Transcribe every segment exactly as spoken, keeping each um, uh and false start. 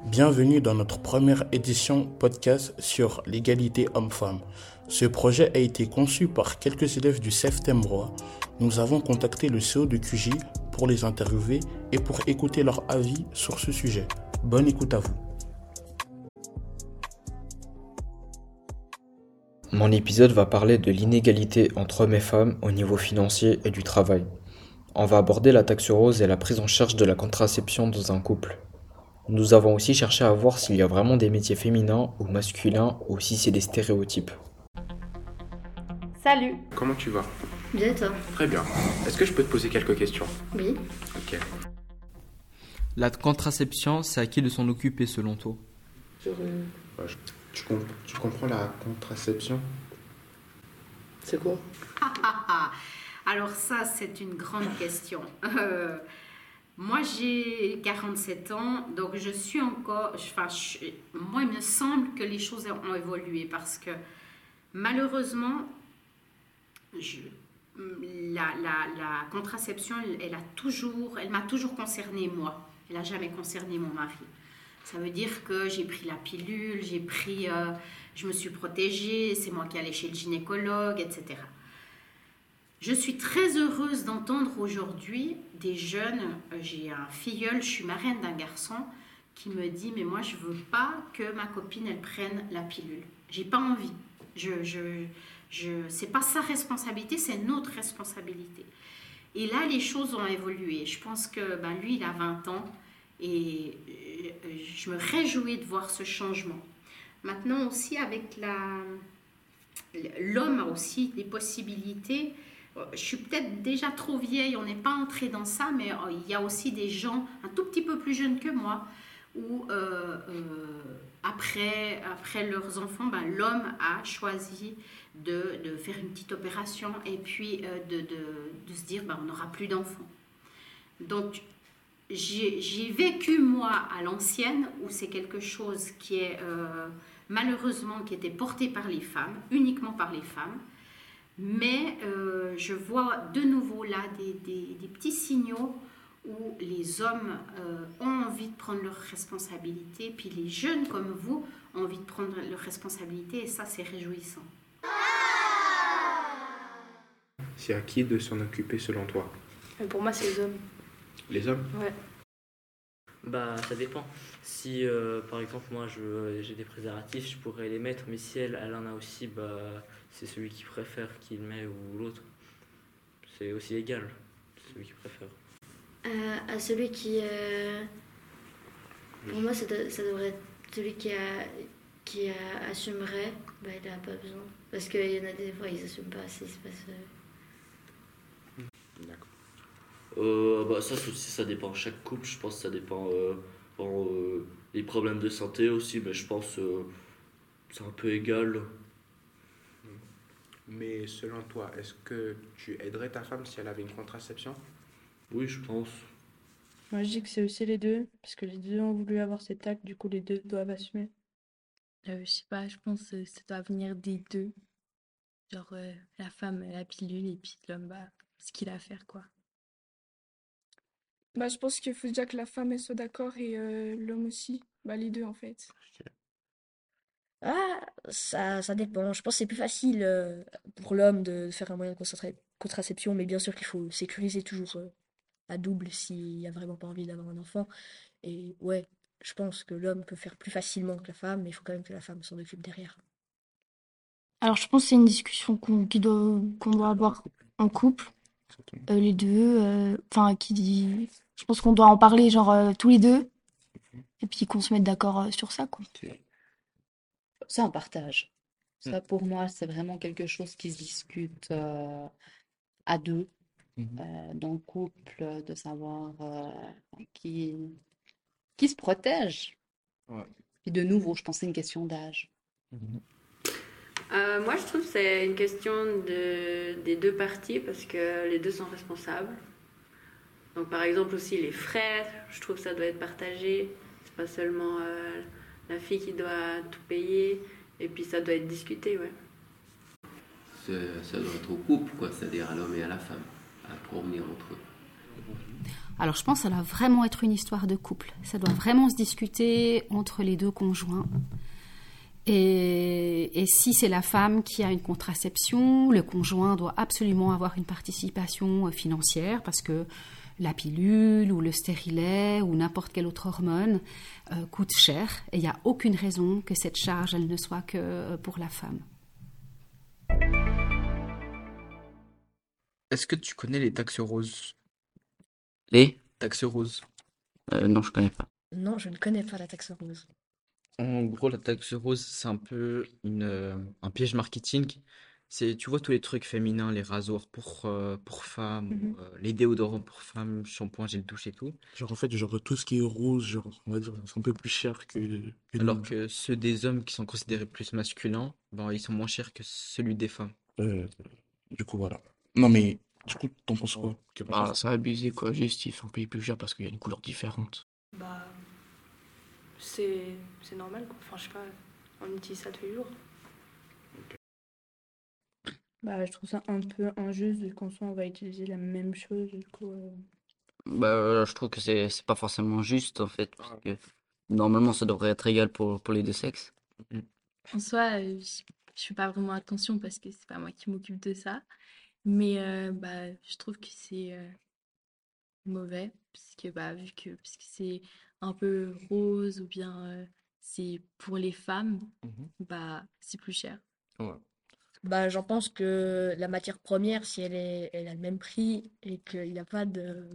Bienvenue dans notre première édition podcast sur l'égalité homme-femme. Ce projet a été conçu par quelques élèves du C E F Thèmes-Roi. Nous avons contacté le C E O de Q J pour les interviewer et pour écouter leur avis sur ce sujet. Bonne écoute à vous. Mon épisode va parler de l'inégalité entre hommes et femmes au niveau financier et du travail. On va aborder la taxe rose et la prise en charge de la contraception dans un couple. Nous avons aussi cherché à voir s'il y a vraiment des métiers féminins ou masculins ou si c'est des stéréotypes. Salut. Comment tu vas? Bien toi? Très bien. Est-ce que je peux te poser quelques questions? Oui. Ok. La contraception, c'est à qui de s'en occuper selon toi? Ouais, je- tu, comp- tu comprends la contraception? C'est quoi? Alors ça, c'est une grande question. Euh, moi, j'ai quarante-sept ans, donc je suis encore... Enfin, je- moi, il me semble que les choses ont évolué parce que malheureusement, je- la, la- la contraception, elle, elle a toujours, elle m'a toujours concernée moi. Elle n'a jamais concerné mon mari. Ça veut dire que j'ai pris la pilule, j'ai pris, euh, je me suis protégée, c'est moi qui allais chez le gynécologue, et cetera. Je suis très heureuse d'entendre aujourd'hui des jeunes, euh, j'ai un filleul, je suis marraine d'un garçon qui me dit mais moi je veux pas que ma copine elle prenne la pilule. J'ai pas envie. Je, je, je, c'est pas sa responsabilité, c'est notre responsabilité. Et là les choses ont évolué. Je pense que ben, lui il a vingt ans et euh, je me réjouis de voir ce changement. Maintenant aussi avec la, l'homme a aussi des possibilités. Je suis peut-être déjà trop vieille, on n'est pas entré dans ça, mais il y a aussi des gens un tout petit peu plus jeunes que moi où euh, euh, après, après leurs enfants, ben, l'homme a choisi de, de faire une petite opération et puis euh, de, de, de se dire ben, on n'aura plus d'enfants. Donc j'ai, j'ai vécu moi à l'ancienne où c'est quelque chose qui est euh, malheureusement qui était porté par les femmes, uniquement par les femmes. Mais euh, je vois de nouveau là des, des, des petits signaux où les hommes euh, ont envie de prendre leurs responsabilités, puis les jeunes comme vous ont envie de prendre leurs responsabilités, et ça c'est réjouissant. C'est à qui de s'en occuper selon toi? Mais pour moi, c'est les hommes. Les hommes? Ouais. Bah, ça dépend. Si, euh, par exemple, moi, je, j'ai des préservatifs, je pourrais les mettre, mais si elle, elle en a aussi, bah, c'est celui qui préfère qui le met ou l'autre. C'est aussi égal, c'est celui qui préfère. Euh, à celui qui... euh, Pour moi, ça, de- ça devrait être celui qui, a, qui a- assumerait, bah, il n'a pas besoin. Parce qu'il y en a des fois, ils n'assument pas assez. C'est pas ça. D'accord. Euh, bah ça c'est aussi ça dépend chaque couple, je pense que ça dépend euh, en, euh, les problèmes de santé aussi, mais je pense euh, c'est un peu égal. Mais selon toi, est-ce que tu aiderais ta femme si elle avait une contraception? Oui, je pense. Moi, je dis que c'est aussi les deux, parce que les deux ont voulu avoir cet acte, du coup, les deux doivent assumer. Euh, je sais pas, je pense que ça doit venir des deux. Genre, euh, la femme, la pilule, et puis l'homme, bah, ce qu'il a à faire, quoi. Bah, je pense qu'il faut déjà que la femme elle soit d'accord et euh, l'homme aussi. Bah, les deux en fait. Ah, ça, ça dépend. Je pense que c'est plus facile euh, pour l'homme de faire un moyen de concentra- contraception, mais bien sûr qu'il faut sécuriser toujours euh, à double s'il n'y a vraiment pas envie d'avoir un enfant. Et ouais, je pense que l'homme peut faire plus facilement que la femme, mais il faut quand même que la femme s'en occupe derrière. Alors, je pense que c'est une discussion qu'on qui doit, qu'on doit avoir en couple, euh, les deux. euh, Enfin, qui dit. Je pense qu'on doit en parler, genre, euh, tous les deux, et puis qu'on se mette d'accord euh, sur ça, quoi. Ça, on partage. Ça, pour moi, c'est vraiment quelque chose qui se discute euh, à deux, euh, dans le couple, de savoir euh, qui, qui se protège. Ouais. Et de nouveau, je pense que c'est une question d'âge. Euh, moi, je trouve que c'est une question de, des deux parties parce que les deux sont responsables. Donc, par exemple, aussi les frères, je trouve que ça doit être partagé. C'est pas seulement euh, la fille qui doit tout payer. Et puis, ça doit être discuté, ouais. C'est- Ça doit être au couple, quoi, c'est-à-dire à l'homme et à la femme, à convenir entre eux. Alors je pense que ça doit vraiment être une histoire de couple. Ça doit vraiment se discuter entre les deux conjoints. Et, et si c'est la femme qui a une contraception, le conjoint doit absolument avoir une participation financière parce que la pilule ou le stérilet ou n'importe quelle autre hormone euh, coûte cher et il n'y a aucune raison que cette charge elle ne soit que pour la femme. Est-ce que tu connais les taxes roses? Les Taxes roses. euh, Non, je connais pas. Non, je ne connais pas la taxe rose. En gros, la taxe rose, c'est un peu une, euh, un piège marketing. C'est, tu vois, tous les trucs féminins, les rasoirs pour, euh, pour femmes, Mhm. ou, euh, les déodorants pour femmes, shampoing, gel douche et tout. Genre, en fait, genre, tout ce qui est rose, genre, on va dire, c'est un peu plus cher que, que Alors nous. que ceux des hommes qui sont considérés plus masculins, ben, ils sont moins chers que celui des femmes. Euh, du coup, voilà. Non, mais, du coup, t'en penses quoi? Quelque Ah, chose c'est abusé quoi, juste il faut payer plus cher parce qu'il y a une couleur différente. Bah, c'est c'est normal, quoi. Enfin, je sais pas, on utilise ça tous les jours. Bah, je trouve ça un peu injuste vu qu'en soi, on va utiliser la même chose, du coup. euh, Bah, euh, je trouve que c'est c'est pas forcément juste en fait, parce que normalement ça devrait être égal pour, pour les deux sexes. Mhm. En soi, euh, je, je fais pas vraiment attention parce que c'est pas moi qui m'occupe de ça. Mais euh, bah, je trouve que c'est euh, mauvais, puisque, bah, vu que, puisque c'est un peu rose ou bien euh, c'est pour les femmes, Mhm. bah, c'est plus cher. Ouais. Bah, j'en pense que la matière première, si elle est, elle a le même prix et qu'il n'y a pas de,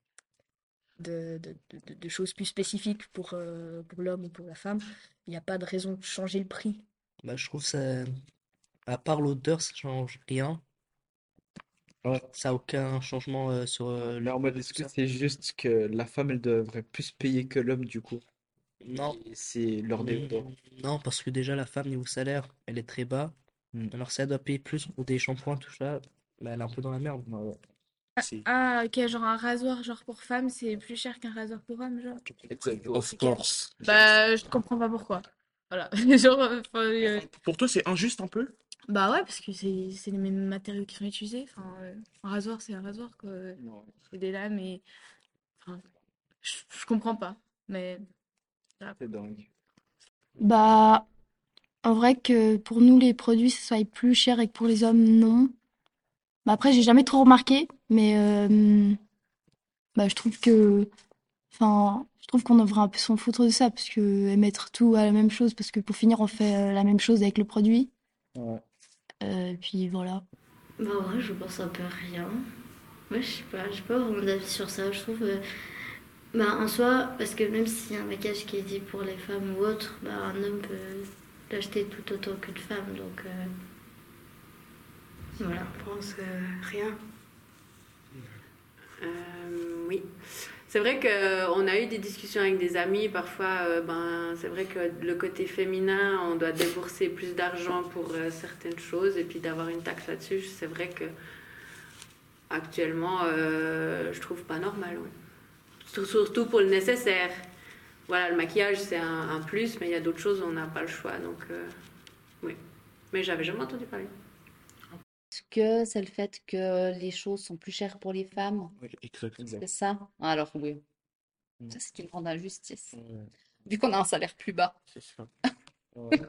de, de, de- de choses plus spécifiques pour, euh, pour l'homme ou pour la femme, il n'y a pas de raison de changer le prix. Bah, je trouve ça, à part l'odeur, ça change rien. Ouais. Ça a aucun changement euh, sur euh, Mais en le mode, tout est-ce que ça. c'est juste que la femme, elle devrait plus payer que l'homme du coup? Non, Et c'est leur déodorant. Mm, non, parce que déjà la femme niveau salaire, elle est très bas. Mm. Alors si elle doit payer plus pour des shampoings, tout ça, bah, elle est un peu dans la merde. Ouais, ouais. C'est Ah, ok, genre un rasoir genre pour femme, c'est plus cher qu'un rasoir pour homme, genre. Exactement. Of course. Bah, je comprends pas pourquoi. Voilà. Genre, euh, enfin, euh, Pour toi, c'est injuste un peu? bah ouais, parce que c'est c'est les mêmes matériaux qui sont utilisés. Enfin, euh, un rasoir, c'est un rasoir, quoi. C'est des lames et. Enfin, je, je comprends pas. Mais. Voilà. C'est dingue. Bah, en vrai que pour nous, les produits, ça soit plus cher et que pour les hommes, non. Bah après, j'ai jamais trop remarqué, mais euh, bah, je trouve que, enfin, je trouve qu'on devrait un peu s'en foutre de ça, parce que mettre tout à la même chose, parce que pour finir, on fait euh, la même chose avec le produit. Ouais. Euh, puis voilà. Bah, en vrai, je pense un peu à rien. Moi, je sais pas, j'ai pas vraiment d'avis sur ça. Je trouve, euh, bah, en soi, parce que même s'il y a un maquillage qui est dit pour les femmes ou autres, bah, un homme peut l'acheter tout autant qu'une femme. Donc, euh, voilà. Je pense euh, rien. Euh, oui. C'est vrai qu'on a eu des discussions avec des amis. Parfois, euh, ben, c'est vrai que le côté féminin, on doit débourser plus d'argent pour euh, certaines choses et puis d'avoir une taxe là-dessus. C'est vrai que actuellement, euh, je trouve pas normal. Oui. Surtout pour le nécessaire. Voilà, le maquillage, c'est un, un plus, mais il y a d'autres choses, on n'a pas le choix. Donc, euh, oui. Mais j'avais jamais entendu parler. Est-ce que c'est le fait que les choses sont plus chères pour les femmes? Oui, exact. C'est ça? Alors oui, Mm. ça c'est une grande injustice. Ouais, Vu qu'on a un salaire plus bas. C'est ça. ouais.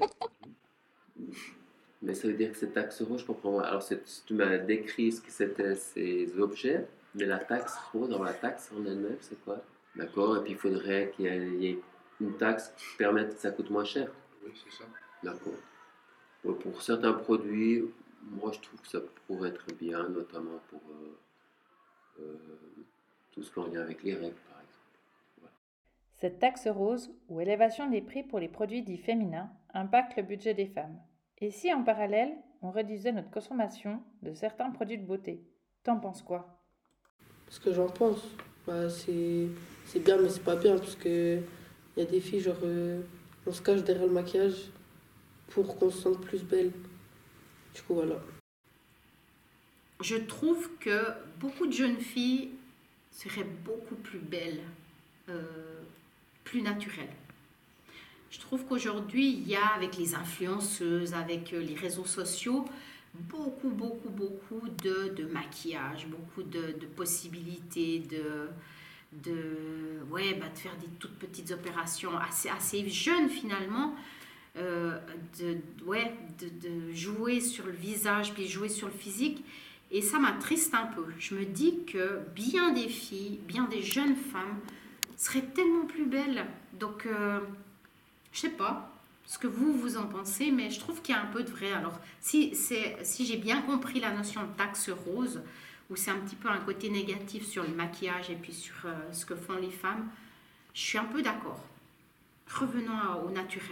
Mais ça veut dire que cette taxe rose, je comprends. Alors, c'est- tu m'as décrit ce que c'était ces objets, mais la taxe rose, dans la taxe en elle-même, c'est quoi? D'accord, et puis il faudrait qu'il y ait il y ait une taxe qui permette que ça coûte moins cher. Oui, c'est ça. D'accord. Bon, pour certains produits, moi je trouve que ça pourrait être bien, notamment pour euh, euh, tout ce qui est en lien avec les règles, par exemple. Cette taxe rose, ou élévation des prix pour les produits dits féminins, impacte le budget des femmes. Et si en parallèle, on réduisait notre consommation de certains produits de beauté? T'en penses quoi? Ce que j'en pense, bah, c'est c'est bien, mais c'est pas bien, parce que il y a des filles, genre, euh, on se cache derrière le maquillage pour qu'on se sente plus belle. Du coup, voilà. Je trouve que beaucoup de jeunes filles seraient beaucoup plus belles, euh, plus naturelles. Je trouve qu'aujourd'hui, il y a, avec les influenceuses, avec les réseaux sociaux, beaucoup, beaucoup, beaucoup de, de maquillage, beaucoup de, de possibilités, de, de, ouais, bah, de faire des toutes petites opérations assez, assez jeunes finalement, euh, de, ouais, de, de jouer sur le visage, puis jouer sur le physique. Et ça m'attriste un peu. Je me dis que bien des filles, bien des jeunes femmes seraient tellement plus belles. Donc, euh, je sais pas ce que vous, vous en pensez, mais je trouve qu'il y a un peu de vrai. Alors, si, c'est, si j'ai bien compris la notion de taxe rose, où c'est un petit peu un côté négatif sur le maquillage et puis sur euh, ce que font les femmes, je suis un peu d'accord. Revenons à- au naturel.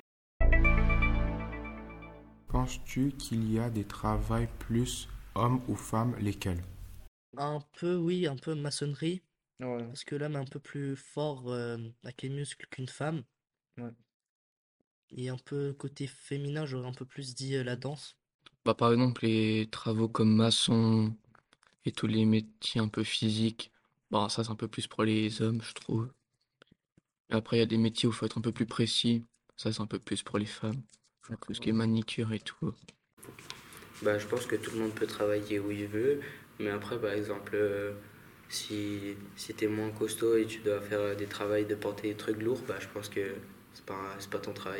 Penses-tu qu'il y a des travails plus hommes ou femmes, lesquels? Un peu, oui, un peu maçonnerie. Ouais. Parce que l'homme est un peu plus fort euh, avec les muscles qu'une femme. Ouais. Et un peu côté féminin, j'aurais un peu plus dit euh, la danse. Bah, par exemple, les travaux comme maçon et tous les métiers un peu physiques, bah, ça c'est un peu plus pour les hommes, je trouve. Et après, il y a des métiers où il faut être un peu plus précis, ça c'est un peu plus pour les femmes. Tout ce qui est manicure et tout. Bah, je pense que tout le monde peut travailler où il veut, mais après, par exemple, euh, si, si t'es moins costaud et tu dois faire euh, des travails de porter des trucs lourds, bah, je pense que c'est pas, c'est pas ton travail.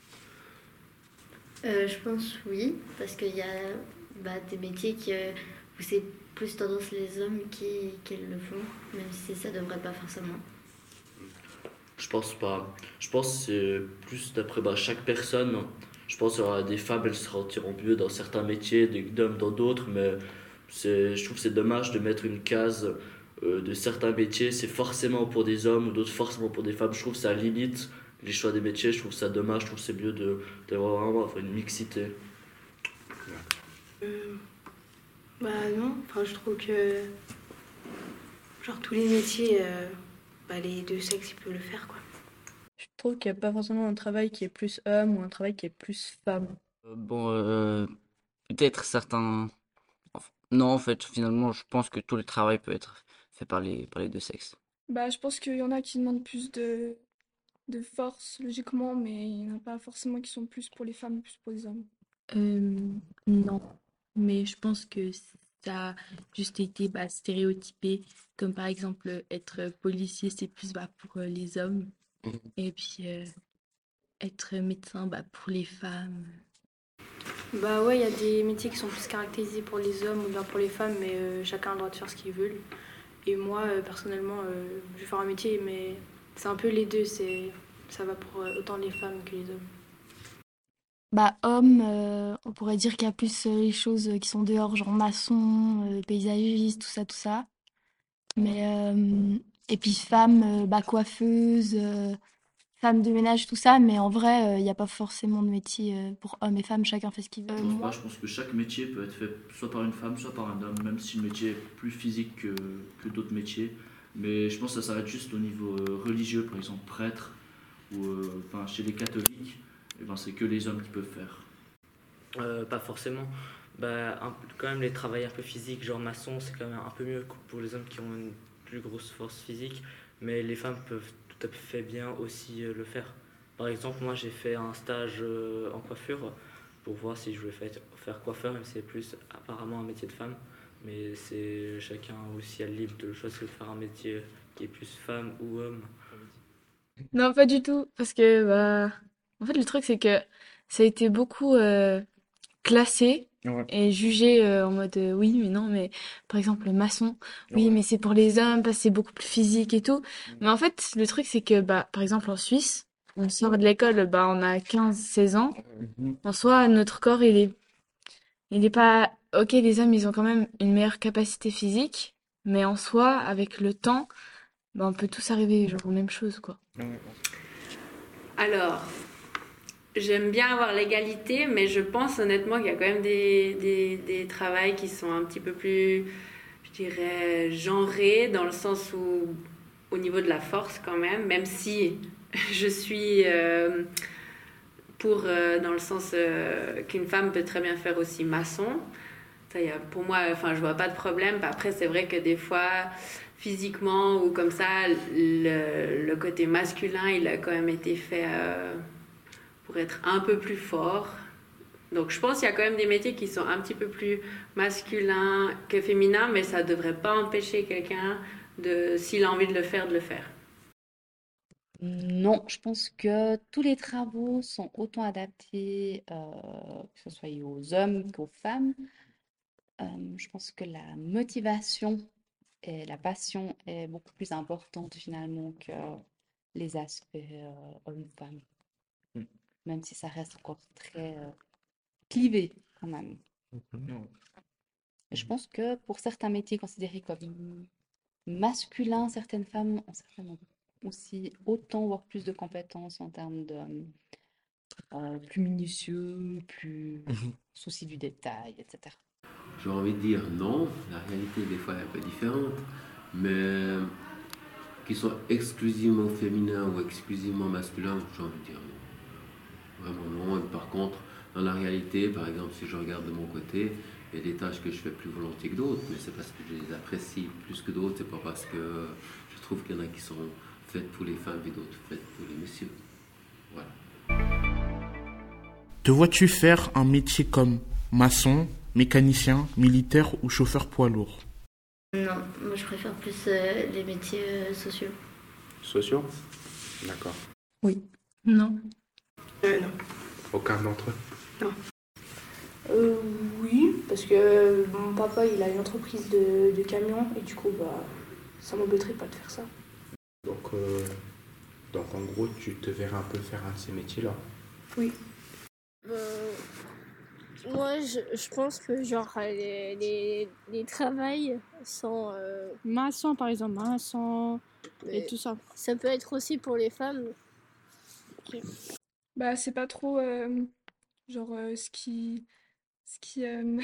Euh, je pense oui, parce qu'il y a bah, des métiers qui, euh, où c'est plus tendance les hommes qui, qui le font, même si ça devrait pas forcément. Je pense pas. Je pense que c'est plus d'après bah, chaque personne. Je pense qu'il y aura des femmes, elles se sentiront mieux dans certains métiers, des hommes dans d'autres, mais c'est, je trouve que c'est dommage de mettre une case euh, de certains métiers, c'est forcément pour des hommes ou d'autres forcément pour des femmes. Je trouve que ça limite les choix des métiers, je trouve ça dommage, je trouve que c'est mieux de, d'avoir vraiment enfin, une mixité. Euh, bah non, enfin je trouve que genre tous les métiers, euh, bah, les deux sexes ils peuvent le faire quoi. Je trouve qu'il n'y a pas forcément un travail qui est plus homme ou un travail qui est plus femme. Euh, Bon, euh, peut-être certains. Enfin, non, en fait, finalement, je pense que tout le travail peut être fait par les, par les deux sexes. Bah, je pense qu'il y en a qui demandent plus de, de force, logiquement, mais il n'y en a pas forcément qui sont plus pour les femmes, plus pour les hommes. Euh, non, mais je pense que ça a juste été bah, stéréotypé, comme par exemple être policier, c'est plus bah, pour euh, les hommes, et puis euh, être médecin bah, pour les femmes. Bah ouais, il y a des métiers qui sont plus caractérisés pour les hommes ou bien pour les femmes, mais euh, chacun a le droit de faire ce qu'il veut. Et moi, euh, personnellement, euh, je vais faire un métier, mais c'est un peu les deux, c'est, ça va pour euh, autant les femmes que les hommes. Bah, homme, euh, on pourrait dire qu'il y a plus euh, les choses qui sont dehors, genre maçon, euh, paysagiste, tout ça, tout ça. Mais, euh, et puis femme, euh, bah, coiffeuse, euh, femme de ménage, tout ça. Mais en vrai, il n'y a pas forcément de métier euh, pour hommes et femmes, chacun fait ce qu'il veut. Je pense pas, je pense que chaque métier peut être fait soit par une femme, soit par un homme, même si le métier est plus physique que, que d'autres métiers. Mais je pense que ça s'arrête juste au niveau euh, religieux, par exemple prêtre, ou euh, enfin, chez les catholiques, eh ben, c'est que les hommes qui peuvent faire. Euh, pas forcément. Bah, un- quand même, les travails un peu physiques, genre maçon, c'est quand même un peu mieux que pour les hommes qui ont une plus grosse force physique, mais les femmes peuvent tout à fait bien aussi euh, le faire. Par exemple, moi j'ai fait un stage euh, en coiffure pour voir si je voulais faire, faire coiffeur, même si c'est plus apparemment un métier de femme, mais c'est chacun aussi a le libre de choisir de faire un métier qui est plus femme ou homme. Non, pas du tout, parce que bah, en fait, le truc c'est que ça a été beaucoup euh, classé Ouais. et jugé euh, en mode euh, oui, mais non, mais par exemple le maçon, oui, Ouais. mais c'est pour les hommes parce que c'est beaucoup plus physique et tout. Mais en fait, le truc c'est que bah, par exemple en Suisse, on sort de l'école, bah, on a quinze seize ans. Mhm. En soi, notre corps, il est, il est pas. Ok, les hommes, ils ont quand même une meilleure capacité physique, mais en soi, avec le temps, bah, on peut tous arriver genre aux mêmes choses, quoi. Ouais. Alors, j'aime bien avoir l'égalité, mais je pense honnêtement qu'il y a quand même des, des, des travails qui sont un petit peu plus, je dirais, genrés, dans le sens où, au niveau de la force quand même, même si je suis euh, pour, euh, dans le sens euh, qu'une femme peut très bien faire aussi maçon. Ça, y a, pour moi, enfin, je vois pas de problème. Après, c'est vrai que des fois, physiquement ou comme ça, le, le côté masculin, il a quand même été fait euh, pour être un peu plus fort. Donc, je pense qu'il y a quand même des métiers qui sont un petit peu plus masculins que féminins, mais ça devrait pas empêcher quelqu'un de s'il a envie de le faire, de le faire. Non, je pense que tous les travaux sont autant adaptés, euh, que ce soit aux hommes qu'aux femmes. Euh, je pense que la motivation et la passion est beaucoup plus importante finalement que les aspects euh, hommes-femmes, Mm. même si ça reste encore très euh, clivé quand même. Mhm. Et je pense que pour certains métiers considérés comme masculins, certaines femmes ont certainement aussi autant, voire plus de compétences en termes de euh, plus minutieux, plus Mhm. souci du détail, et cetera. J'ai envie de dire non, la réalité des fois est un peu différente, mais qu'ils soient exclusivement féminins ou exclusivement masculins, j'ai envie de dire non. Vraiment non. Et par contre, dans la réalité, par exemple, si je regarde de mon côté, il y a des tâches que je fais plus volontiers que d'autres, mais c'est parce que je les apprécie plus que d'autres, c'est pas parce que je trouve qu'il y en a qui sont faites pour les femmes et d'autres faites pour les messieurs. Voilà. Te vois-tu faire un métier comme maçon, mécanicien, militaire ou chauffeur poids lourd? Non, moi je préfère plus euh, les métiers euh, sociaux. Sociaux? D'accord. Oui. Non. Euh, non. Aucun d'entre eux? Non. Euh, oui, parce que mon papa il a une entreprise de, de camions et du coup bah ça m'embêterait pas de faire ça. Donc, euh, donc en gros, tu te verrais un peu faire un de ces métiers-là? Oui. Euh, moi, je, je pense que genre les, les, les travails sont euh, Maçon, par exemple, maçon et mais tout ça. ça peut être aussi pour les femmes. qui- Bah, c'est pas trop euh, genre euh, ce qui ce qui euh,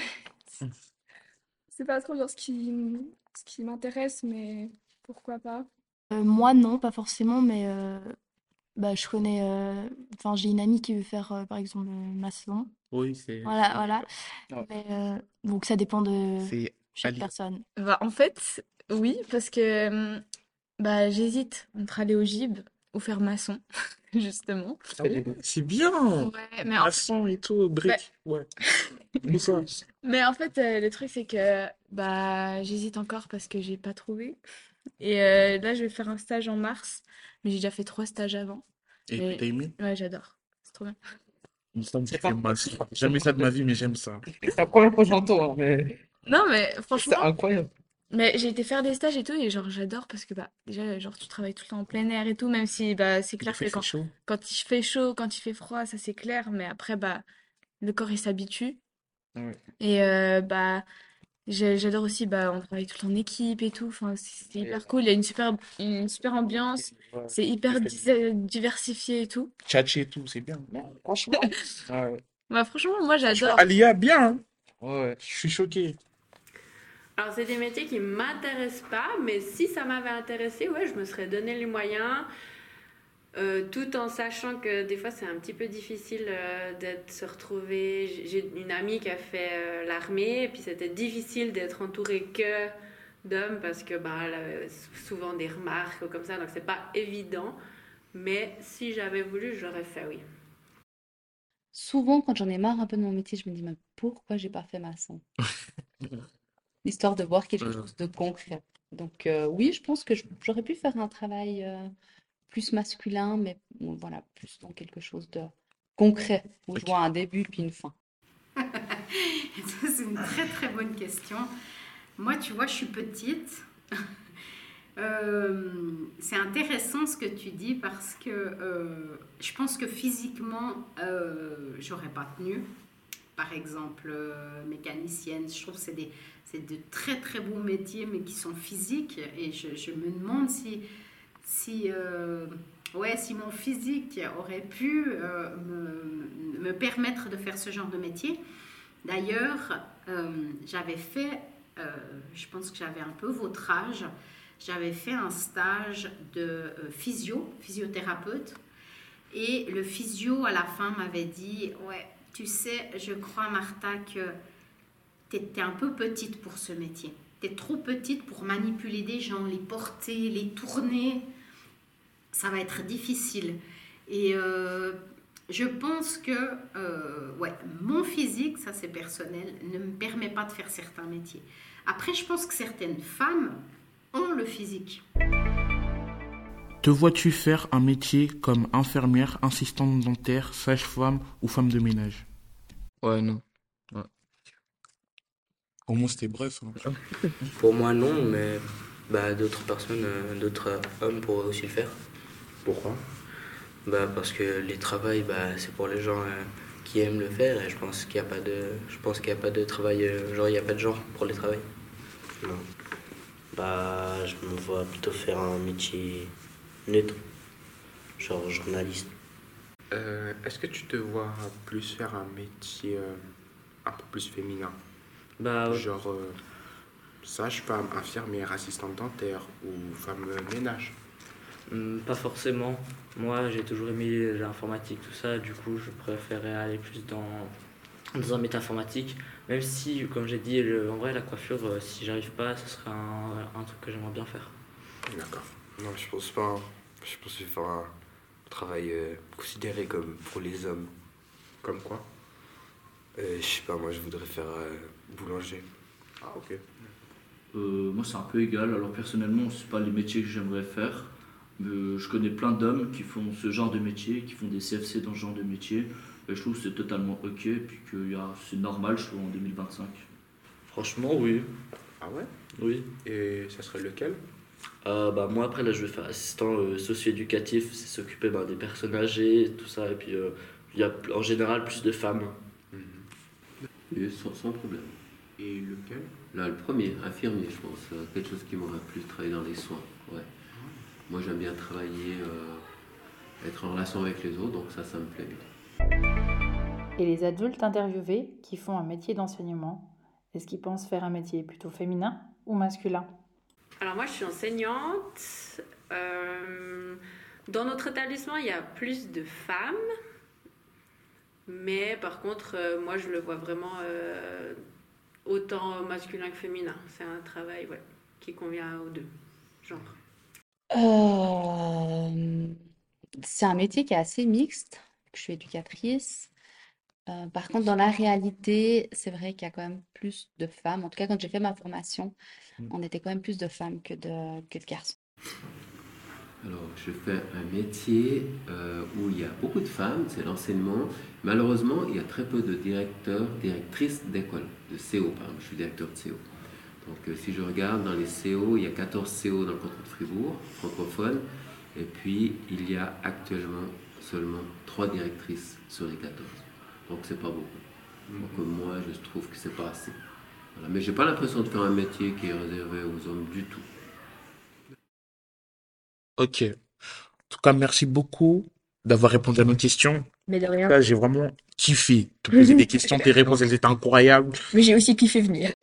c'est pas trop genre ce qui ce qui m'intéresse, mais pourquoi pas. Euh, moi, non, pas forcément, mais euh, bah, je connais. euh, Enfin, j'ai une amie qui veut faire, euh, par exemple, euh, maçon. Oui, c'est. Voilà, voilà. Ouais. Mais, euh, donc, ça dépend de C'est chaque Ali. personne. Bah, en fait, oui, parce que hum, bah, j'hésite entre aller au gib ou faire maçon, justement. Ah ouais, c'est bien! Ouais, mais en fait, Maçon et tout, bah, briques, ouais. Tout ça. mais en fait, euh, le truc, c'est que bah, j'hésite encore parce que j'ai pas trouvé. Et euh, là, je vais faire un stage en mars, mais j'ai déjà fait trois stages avant. Et Mais t'as aimé? ouais, j'adore. C'est trop bien. Une femme qui fait maçon. Jamais ça de ma vie, mais j'aime ça. C'est la première fois que j'entends, hein, mais Non, mais c'est franchement, incroyable. mais j'ai été faire des stages et tout, et genre, j'adore parce que bah, déjà, genre, tu travailles tout le temps en plein air et tout, même si bah, c'est Des clair fois, que il fait quand, chaud. quand il fait chaud, quand il fait froid, ça c'est clair, mais après, bah, le corps il s'habitue. Ouais. Et euh, bah, j'ai- j'adore aussi, bah, on travaille tout le temps en équipe et tout, enfin, c'est c'est hyper cool, il y a une super, une super ambiance, Ouais. c'est hyper dis- diversifié et tout. Tchatcher et tout, c'est bien. Non, franchement. Ouais. Bah, franchement, moi Franchement, j'adore. Alia, bien, hein. Ouais. Je suis choqué. Alors, c'est des métiers qui m'intéressent pas, mais si ça m'avait intéressé, ouais, je me serais donné les moyens, euh, tout en sachant que des fois c'est un petit peu difficile euh, d'être se retrouver. J'ai j'ai une amie qui a fait euh, l'armée, et puis c'était difficile d'être entourée que d'hommes parce que bah, elle avait souvent des remarques comme ça, donc c'est pas évident. Mais si j'avais voulu, je l'aurais fait, oui. Souvent, quand j'en ai marre un peu de mon métier, je me dis, mais pourquoi j'ai pas fait maçon? Histoire de voir quelque Ouais. chose de concret. Donc, euh, oui, je pense que je- j'aurais pu faire un travail euh, plus masculin, mais bon, voilà, plus dans quelque chose de concret, où je Ok. vois un début puis une fin. Ça, c'est une très très bonne question. Moi, tu vois, je suis petite. Euh, c'est intéressant ce que tu dis parce que euh, je pense que physiquement, euh, j'aurais pas tenu. Par exemple, euh, mécanicienne, je trouve que c'est des, c'est de très très beaux métiers, mais qui sont physiques. Et je, je me demande si, si, euh, ouais, si mon physique aurait pu euh, me, me permettre de faire ce genre de métier. D'ailleurs, euh, j'avais fait, euh, je pense que j'avais un peu votre âge, j'avais fait un stage de euh, physio, physiothérapeute. Et le physio, à la fin, m'avait dit, ouais, tu sais, je crois, Martha, que tu es un peu petite pour ce métier. Tu es trop petite pour manipuler des gens, les porter, les tourner. Ça va être difficile. Et euh, je pense que euh, ouais, mon physique, ça c'est personnel, ne me permet pas de faire certains métiers. Après, je pense que certaines femmes ont le physique. Te vois-tu faire un métier comme infirmière, assistante dentaire, sage-femme ou femme de ménage? Ouais, non. Ouais. Au moins, c'était bref. Hein. Pour moi, non, mais bah, d'autres personnes, euh, d'autres euh, hommes pourraient aussi le faire. Pourquoi? Bah, parce que les travails, bah, c'est pour les gens euh, qui aiment le faire et je pense qu'il n'y a pas de, je pense qu'il y a pas de travail, euh, genre il n'y a pas de genre pour les travails. Non. Bah, je me vois plutôt faire un métier neutre, genre journaliste. Euh, Est-ce que tu te vois plus faire un métier euh, un peu plus féminin? Bah, ouais. Genre euh, sage-femme, infirmière, assistante dentaire ou femme de ménage? Hum, Pas forcément. Moi, j'ai toujours aimé l'informatique, tout ça. Du coup, je préférais aller plus dans, dans un métier informatique. Même si, comme j'ai dit, le- en vrai, la coiffure, euh, si j'arrive pas, ce serait un, un truc que j'aimerais bien faire. D'accord. Non, je pense pas. hein. Je pense que je vais faire un travail euh, considéré comme pour les hommes. Comme quoi? Euh, je sais pas, moi je voudrais faire euh, boulanger. Ah, ok. Euh, moi, c'est un peu égal. Alors, personnellement, c'est pas les métiers que j'aimerais faire. Mais je connais plein d'hommes qui font ce genre de métier, qui font des C F C dans ce genre de métier. Et je trouve que c'est totalement ok. Et puis que y a- c'est normal, je trouve, en deux mille vingt-cinq. Franchement, oui. Ah ouais? Oui. Et ça serait lequel? Euh, bah, moi, après, là, je vais faire assistant euh, socio-éducatif, c'est s'occuper bah, des personnes âgées, tout ça. Et puis, euh, il y a pl- en général plus de femmes. Et sans, sans problème. Et lequel? Là, le premier, infirmier, je pense. euh, Quelque chose qui m'aurait plus travaillé dans les soins. Ouais. Moi, j'aime bien travailler, euh, être en relation avec les autres, donc ça, ça me plaît bien. Et les adultes interviewés qui font un métier d'enseignement, est-ce qu'ils pensent faire un métier plutôt féminin ou masculin? Alors moi, je suis enseignante. Euh, dans notre établissement, il y a plus de femmes. Mais par contre, euh, moi, je le vois vraiment euh, autant masculin que féminin. C'est un travail ouais, qui convient aux deux genres. Euh, c'est un métier qui est assez mixte. Je suis éducatrice. Euh, par contre, dans la réalité, c'est vrai qu'il y a quand même plus de femmes. En tout cas, quand j'ai fait ma formation, on était quand même plus de femmes que de, que de garçons. Alors, je fais un métier euh, où il y a beaucoup de femmes, c'est l'enseignement. Malheureusement, il y a très peu de directeurs, directrices d'école, de C O, par exemple. Je suis directeur de C O. Donc, euh, si je regarde dans les C O, il y a quatorze C O dans le canton de Fribourg, francophones. Et puis, il y a actuellement seulement trois directrices sur les quatorze. Donc, c'est pas beaucoup. Donc, euh, moi, je trouve que c'est pas assez. Voilà. Mais j'ai pas l'impression de faire un métier qui est réservé aux hommes du tout. Ok. En tout cas, merci beaucoup d'avoir répondu à nos questions. Mais de rien. Là, j'ai vraiment kiffé te poser des questions. Tes réponses, elles étaient incroyables. Mais j'ai aussi kiffé venir.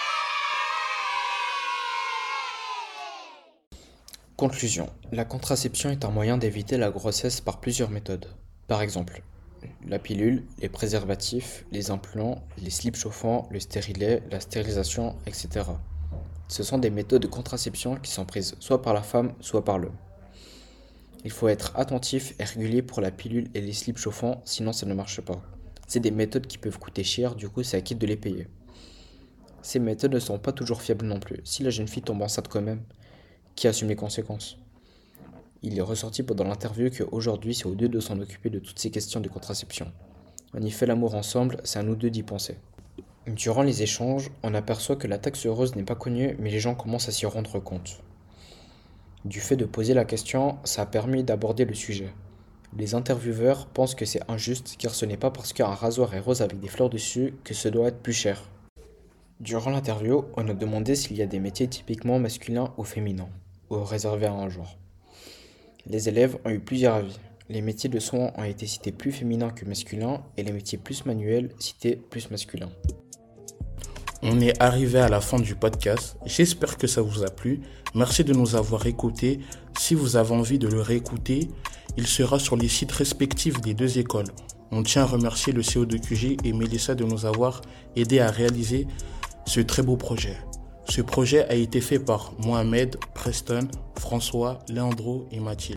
Conclusion. La contraception est un moyen d'éviter la grossesse par plusieurs méthodes. Par exemple, la pilule, les préservatifs, les implants, les slips chauffants, le stérilet, la stérilisation, et cetera. Ce sont des méthodes de contraception qui sont prises soit par la femme, soit par l'homme. Il faut être attentif et régulier pour la pilule et les slips chauffants, sinon ça ne marche pas. C'est des méthodes qui peuvent coûter cher, du coup c'est à qui de les payer. Ces méthodes ne sont pas toujours fiables non plus. Si la jeune fille tombe enceinte quand même, qui assume les conséquences? Il est ressorti pendant l'interview qu'aujourd'hui c'est aux deux de s'en occuper de toutes ces questions de contraception. On y fait l'amour ensemble, c'est à nous deux d'y penser. Durant les échanges, on aperçoit que la taxe heureuse n'est pas connue, mais les gens commencent à s'y rendre compte. Du fait de poser la question, ça a permis d'aborder le sujet. Les intervieweurs pensent que c'est injuste car ce n'est pas parce qu'un rasoir est rose avec des fleurs dessus que ce doit être plus cher. Durant l'interview, on a demandé s'il y a des métiers typiquement masculins ou féminins, ou réservés à un genre. Les élèves ont eu plusieurs avis. Les métiers de soins ont été cités plus féminins que masculins et les métiers plus manuels cités plus masculins. On est arrivé à la fin du podcast. J'espère que ça vous a plu. Merci de nous avoir écoutés. Si vous avez envie de le réécouter, il sera sur les sites respectifs des deux écoles. On tient à remercier le C O deux Q J et Mélissa de nous avoir aidés à réaliser ce très beau projet. Ce projet a été fait par Mohamed, Preston, François, Leandro et Mathilde.